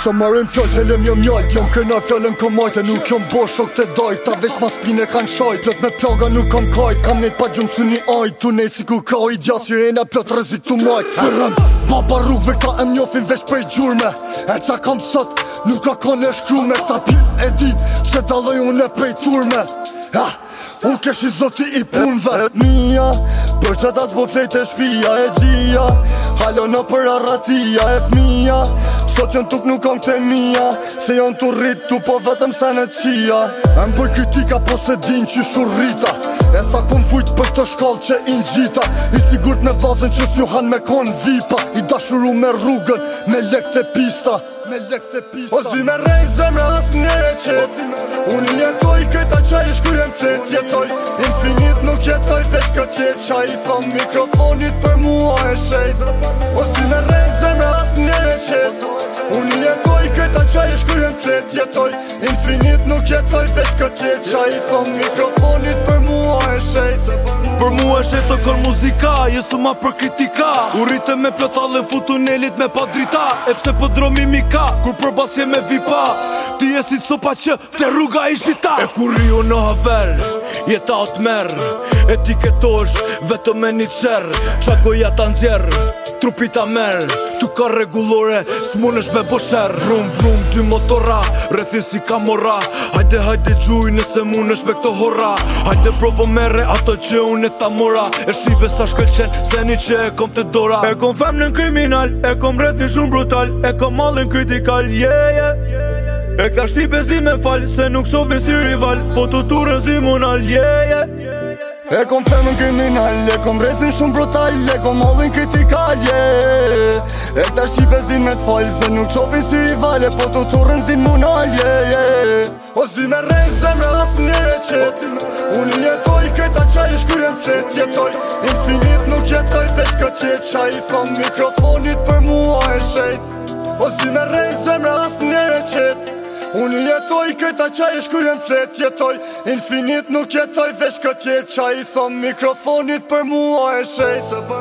Se marrin fjall të lem jom jajt Jom këna fjallën kom majte Nuk jom bo shok të dajt Ta veç ma spine kan shajt Plot me plaga nuk kam kajt Kam nejt pa gjumë su një ajt Tu nej si ku ka i dja Sirena plot rëzik tu majt Fërën baba rrugve ka em njofin veç prej gjurme E qa kam sot Nuk ka kone shkrume Ta pi e di Se daloj unë e prej turme Unë kesh i zoti i punve Et mija Për që ta s'bo flejt e shpia e gjia Halo në për arratia e fmija Sot jën tuk nuk kam të mija Se jën të rritu po vetëm se në qia E më bëj kritika po se din që shurrita E sa kom fujt për të shkall që i ngjita I sigurt me vazën që s'juhan me kon vipa I dashuru me rrugën me lek të pista O zi me rej zemra as njere qet Unë jetoj këta qaj i shkujen cet Jetoj infinit nuk jetoj veç këtë jet Qa i thom mikrofonit për mua e shejt O zi me rej zemra as njere qet Unë jetoj këta qaj i shkujen cet Jetoj infinit nuk jetoj veç këtë jet Qa i thom mikrofonit për mua e shejt Për mua e shetë të kërë muzika, jesu ma për kritika U rritë me plotale fu tunelit me pa drita E pse për dromi mika, kur për basje me vipa Ti jesi të sopa që të rruga i shita E kur riu në haver, jeta o të merë Etiketosh, vetëm me një qerë Qa goja ta nxjerë, trupi ta merë Tu ka regulore, s'munesh me bosher Vrum vrum ty motora, rrethin si kamora Hajde hajde gjuj nëse munesh me këto hora Hajde provo mere ato që unë e ta mora E shive sa shkëlqen, se një që e kom të dora E kom femnën kriminal, e kom rrethin shumë brutal E kom mallin kritikal, E ka shti bezi me fal, se nuk shofi si rival Po të turën si munal, E kom femën kriminal, e kom rrethin shumë brutal E kom mallin kritikal, E ta shti bezin me t'fall, se nuk shofi si rival Po të turën si munal, O zi me rejt zemra as njere qet Unë jetoj këta qaj i shkujen cet Jetoj infinit nuk jetoj veç këtë jet Qa i thom mikrofonit për mua e shejt O zi me rejt zemra as njere qet Unë jetoj këta qaj i shkujen cet Jetoj infinit nuk jetoj veç këtë jet Qa i thom mikrofonit për mua e shejt